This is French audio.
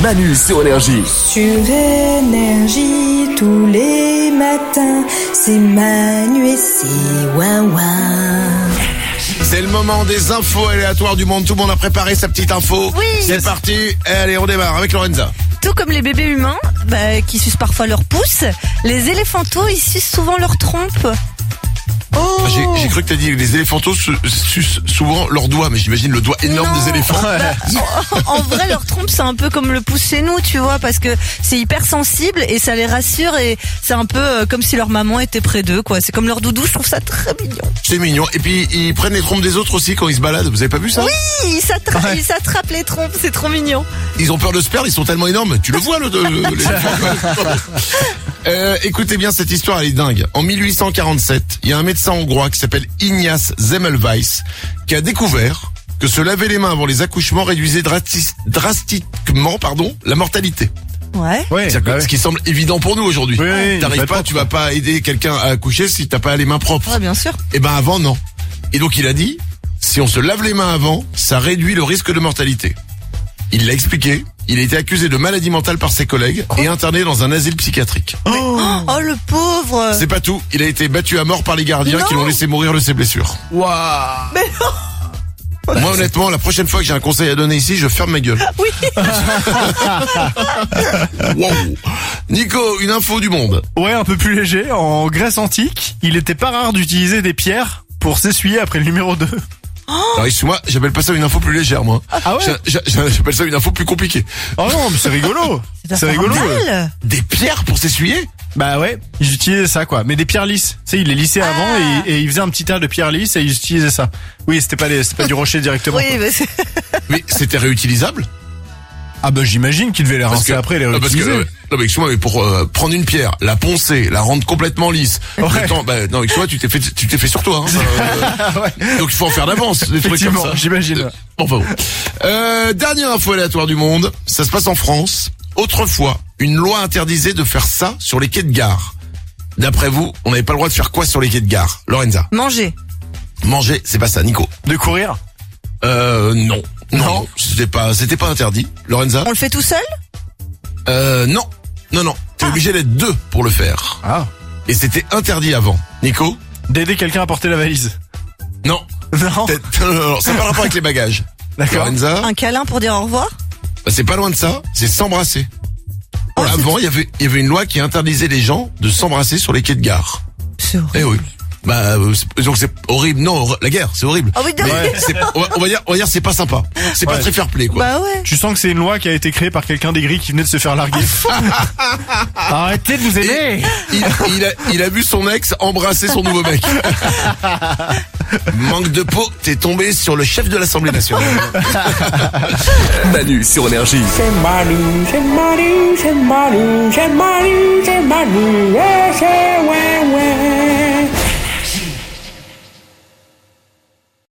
Manu sur Énergie. Sur Énergie, tous les matins, c'est Manu et c'est Ouin-Ouin. C'est le moment des infos aléatoires du monde. Tout le monde a préparé sa petite info. Oui. C'est parti. Allez, on démarre avec Lorenza. Tout comme les bébés humains, qui sucent parfois leur pouce, les éléphantaux, ils sucent souvent leur trompe. Oh. J'ai cru que t'as dit que les éléphantaux sucent souvent leurs doigts, mais j'imagine le doigt énorme des éléphants. En vrai, leur trompe, c'est un peu comme le pouce chez nous, tu vois, parce que c'est hyper sensible et ça les rassure et c'est un peu comme si leur maman était près d'eux, quoi. C'est comme leur doudou, je trouve ça très mignon. C'est mignon. Et puis, ils prennent les trompes des autres aussi quand ils se baladent. Vous avez pas vu ça? Oui, ils s'attrapent les trompes, c'est trop mignon. Ils ont peur de se perdre, ils sont tellement énormes. Tu le vois, l'éléphant. Écoutez bien, cette histoire, elle est dingue. En 1847, il y a un médecin hongrois qui s'appelle Ignaz Semmelweis qui a découvert que se laver les mains avant les accouchements réduisait drastiquement, la mortalité. Ouais. Ce qui semble évident pour nous aujourd'hui. Oui, T'arrives pas, tu vas pas aider quelqu'un à accoucher si t'as pas les mains propres. Ouais, bien sûr. Et ben avant, non. Et donc il a dit, si on se lave les mains avant, ça réduit le risque de mortalité. Il l'a expliqué. Il a été accusé de maladie mentale par ses collègues et interné dans un asile psychiatrique. Oh le pauvre. C'est pas tout. Il a été battu à mort par les gardiens qui l'ont laissé mourir de ses blessures. Waouh. Mais non. Moi, honnêtement, la prochaine fois que j'ai un conseil à donner ici, je ferme ma gueule. Oui. Wow. Nico, une info du monde. Ouais, un peu plus léger. En Grèce antique, il était pas rare d'utiliser des pierres pour s'essuyer après le numéro 2. Alors, excuse-moi, j'appelle pas ça une info plus légère, moi. Ah ouais? J'appelle ça une info plus compliquée. Oh non, mais c'est rigolo. C'est rigolo. Mal. Des pierres pour s'essuyer? Bah ouais, ils utilisaient ça quoi, mais des pierres lisses. Tu sais, ils les lissaient avant et ils faisaient un petit tas de pierres lisses et ils utilisaient ça. Oui, c'était pas du rocher directement. Oui, mais Mais c'était réutilisable? Ah bah j'imagine qu'ils devaient les rincer après et les réutiliser. Non mais excuse-moi, mais pour prendre une pierre, la poncer, la rendre complètement lisse. Ouais. Non, excuse-moi, tu t'es fait sur toi. Hein. Ouais. Donc il faut en faire d'avance, des trucs comme ça. J'imagine. Enfin bon. Dernière info aléatoire du monde, ça se passe en France. Autrefois, une loi interdisait de faire ça sur les quais de gare. D'après vous, on n'avait pas le droit de faire quoi sur les quais de gare? Lorenza? manger. Manger, c'est pas ça. Nico? De courir? Non. Non, c'était pas interdit. Lorenza? On le fait tout seul? Non. T'es obligé d'être deux pour le faire. Ah. Et c'était interdit avant. Nico? D'aider quelqu'un à porter la valise? Non. Non. Non, ça n'a pas rapport avec les bagages. D'accord. Lorenza? Un câlin pour dire au revoir? Bah, c'est pas loin de ça, c'est s'embrasser. Oh, Avant, il y avait une loi qui interdisait les gens de s'embrasser sur les quais de gare. C'est horrible. Eh oui. Bah, donc c'est horrible. Non, la guerre, c'est horrible. Ah oui, non. Mais on va dire, c'est pas sympa. C'est pas très fair play, quoi. Bah ouais. Tu sens que c'est une loi qui a été créée par quelqu'un d'aigri qui venait de se faire larguer. Arrêtez de vous aimer. Il a vu son ex embrasser son nouveau mec. Manque de peau, t'es tombé sur le chef de l'Assemblée nationale. Manu sur Énergie. C'est Manu, c'est Manu, c'est Manu, c'est Manu, c'est Manu, et c'est